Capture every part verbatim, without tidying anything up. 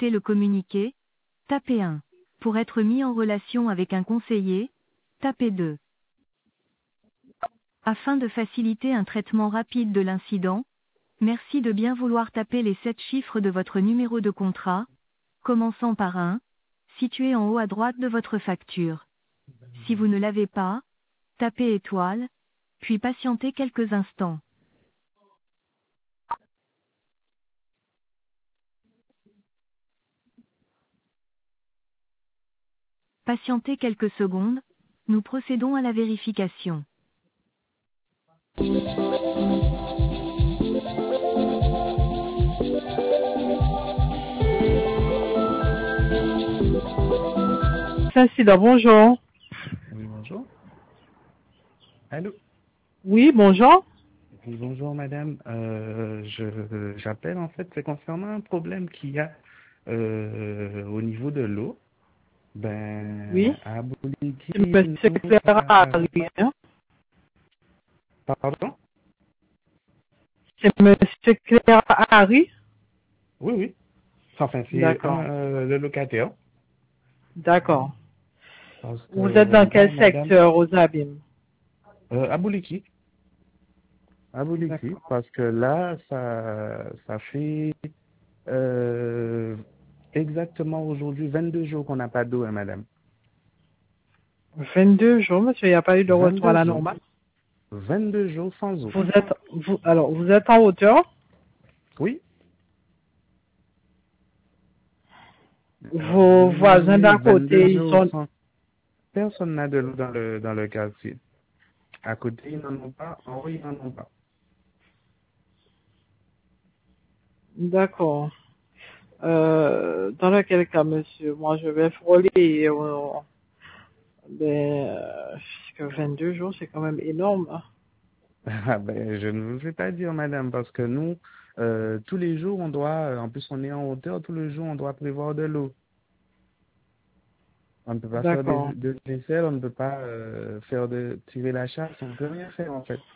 souhaitez le communiquer, tapez un. Pour être mis en relation avec un conseiller, tapez deux. Afin de faciliter un traitement rapide de l'incident, merci de bien vouloir taper les sept chiffres de votre numéro de contrat, commençant par un, situé en haut à droite de votre facture. Si vous ne l'avez pas, tapez étoile, puis patientez quelques instants. Patientez quelques secondes, nous procédons à la vérification. Incident, bonjour. Oui, bonjour. Allô? Oui, bonjour. Oui, bonjour madame. Euh, je j'appelle en fait, c'est concernant un problème qu'il y a euh, au niveau de l'eau. Oui. Ben, à Bolivie, C'est Monsieur nous, Clara euh, Harry, hein? pardon? C'est Monsieur Clara Harry? Oui, oui. Enfin, c'est un, D'accord. euh, le locataire. D'accord. Parce Vous êtes dans que là, quel madame, secteur aux abîmes? euh, à Bolivie, à Bolivie, D'accord. parce que là, ça, ça fait euh, exactement aujourd'hui vingt-deux jours qu'on n'a pas d'eau, hein, madame. vingt-deux jours, monsieur, il n'y a pas eu de retour à vingt-deux la jours. normale. vingt-deux jours sans eau. Vous êtes, vous, alors, vous êtes en hauteur. Oui. Vos voisins Oui, d'à vingt-deux côté, ils jours sont, sans... Personne n'a de l'eau dans le, dans le quartier. À côté, ils n'en ont pas. En haut, ils n'en ont pas. d'accord. Euh, dans lequel cas, monsieur, moi, je vais frôler, euh, ben, euh, puisque vingt-deux jours, c'est quand même énorme, hein. Ah ben, je ne vous fais pas dire, madame, parce que nous, euh, tous les jours, on doit, en plus, on est en hauteur, tous les jours, on doit prévoir de l'eau. On ne peut pas faire des, D'accord. de vaisselle, on ne peut pas euh, faire de tirer la chasse, on ne peut rien faire, en fait.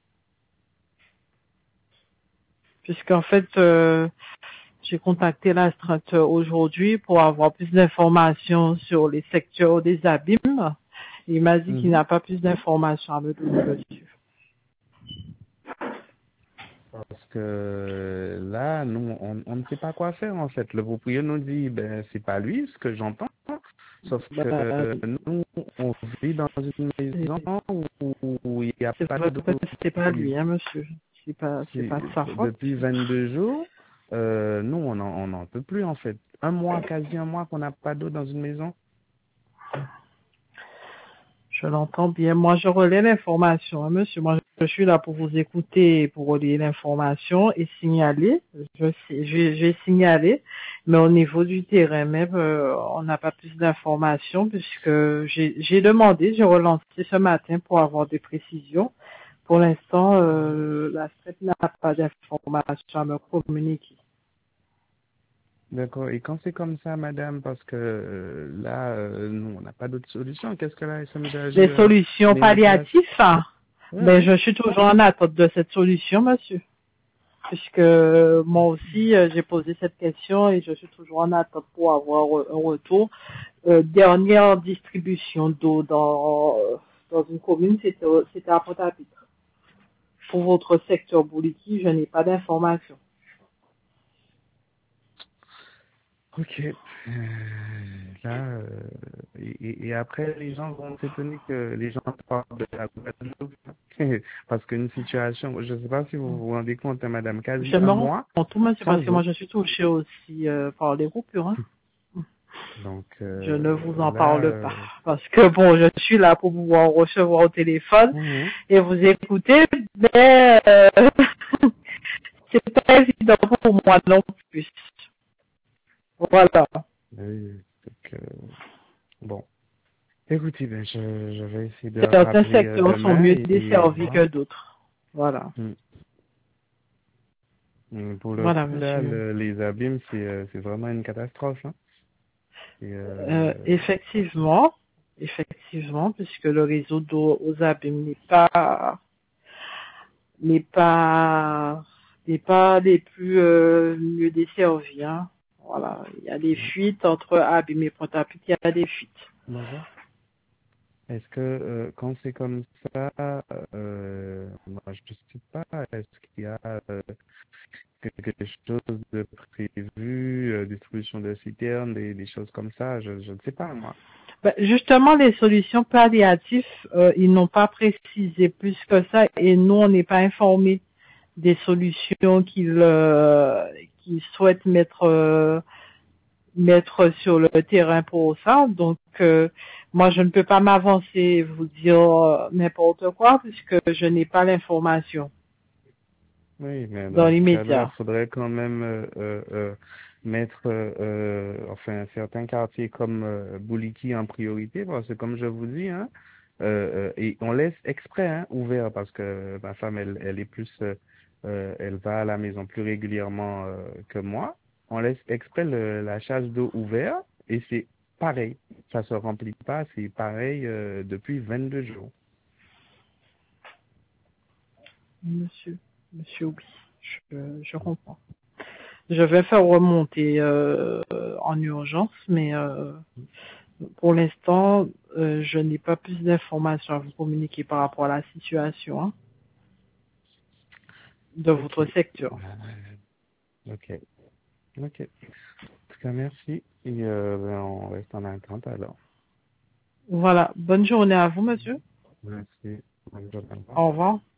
Puisqu'en fait, euh, j'ai contacté l'astreinte aujourd'hui pour avoir plus d'informations sur les secteurs des abîmes. Il m'a dit qu'il Mhm. n'a pas plus d'informations à me donner dessus. Parce que là, nous, on, on ne sait pas quoi faire en fait. Le propriétaire nous dit, ben c'est pas lui, ce que j'entends. Sauf que Ben, euh, nous, on vit dans une maison où, où il n'y a c'est pas vrai d'eau que c'est pas lui, disponible. hein, monsieur. C'est pas, c'est C'est- pas de sa faute. Depuis vingt-deux jours, euh, nous, on n'en on en peut plus en fait. Un mois, quasi un mois qu'on n'a pas d'eau dans une maison. Je l'entends bien. Moi, je relais l'information, hein, monsieur. Moi, je suis là pour vous écouter, pour relayer l'information et signaler. Je sais, j'ai j'ai signalé, mais au niveau du terrain même, euh, on n'a pas plus d'informations puisque j'ai j'ai demandé, j'ai relancé ce matin pour avoir des précisions. Pour l'instant, euh, la S R E P n'a pas d'informations à me communiquer. D'accord. Et quand c'est comme ça, madame, parce que euh, là, euh, nous, on n'a pas d'autre solution. Qu'est-ce que la S M G A G Les euh, solutions met en place? palliatives, hein, Oui, ben, oui. je suis toujours en attente de cette solution, monsieur. Puisque moi aussi, euh, j'ai posé cette question et je suis toujours en attente pour avoir euh, un retour. Euh, dernière distribution d'eau dans, euh, dans une commune, c'était c'était à Pointe-à-Pitre. Pour votre secteur Bouliki, je n'ai pas d'informations. Ok. Euh, là, euh, et, et après, les gens vont s'étonner que les gens parlent de la Guadeloupe. Parce qu'une situation, je ne sais pas si vous vous rendez compte, hein, madame, quasi Je un me rends mois compte, tout, monsieur, sans parce que moi eau. je suis touchée aussi euh, par les coupures, hein. Donc Je ne euh, vous en là, parle pas. euh, Parce que bon, je suis là pour pouvoir recevoir au téléphone mhm. et vous écouter, mais euh, c'est pas évident pour moi non plus. Voilà. Oui, donc, euh, bon. Écoutez, ben, je, je vais essayer de Certains rappeler euh, secteurs sont demain mieux et, et desservis voir. que d'autres. Voilà. Mm. Mm, Pour le Voilà, coup, là, monsieur. le- les abîmes, c'est euh, c'est vraiment une catastrophe. Hein. Et, Euh, euh, effectivement, effectivement, puisque le réseau d'eau aux abîmes n'est pas n'est pas n'est pas les plus euh, mieux desservis, hein. voilà, il y a des fuites entre abîme et Pointe-à-Pitre, il y a des fuites. Bonjour. Est-ce que euh, quand c'est comme ça, euh, moi je ne sais pas, est-ce qu'il y a euh, quelque chose de prévu, euh, distribution de citernes, des, des choses comme ça, je, je ne sais pas moi. Ben, justement, les solutions palliatives, euh, ils n'ont pas précisé plus que ça et nous, on n'est pas informés des solutions qu'ils euh, qu'ils souhaitent mettre euh, mettre sur le terrain pour ça. Donc, euh, moi, je ne peux pas m'avancer et vous dire euh, n'importe quoi puisque je n'ai pas l'information Oui, mais dans dans ce cas-là, l'immédiat. il faudrait quand même euh, euh, euh, mettre euh, euh, enfin certains quartiers comme euh, Bouliki en priorité, parce que comme je vous dis, hein, euh, euh, et on laisse exprès hein, ouvert parce que ma femme, elle, elle est plus, euh, euh, elle va à la maison plus régulièrement euh, que moi. On laisse exprès le, la chasse d'eau ouverte et c'est pareil, ça se remplit pas, c'est pareil euh, depuis vingt-deux jours. Monsieur, monsieur, oui, je, je comprends. Je vais faire remonter euh, en urgence, mais euh, pour l'instant, euh, je n'ai pas plus d'informations à vous communiquer par rapport à la situation hein, de Ok. votre secteur. Euh, ok. Ok. En tout cas, merci. Et euh, ben, on reste en attente alors. Voilà. Bonne journée à vous, monsieur. Merci. Bonne journée. Au revoir. Au revoir.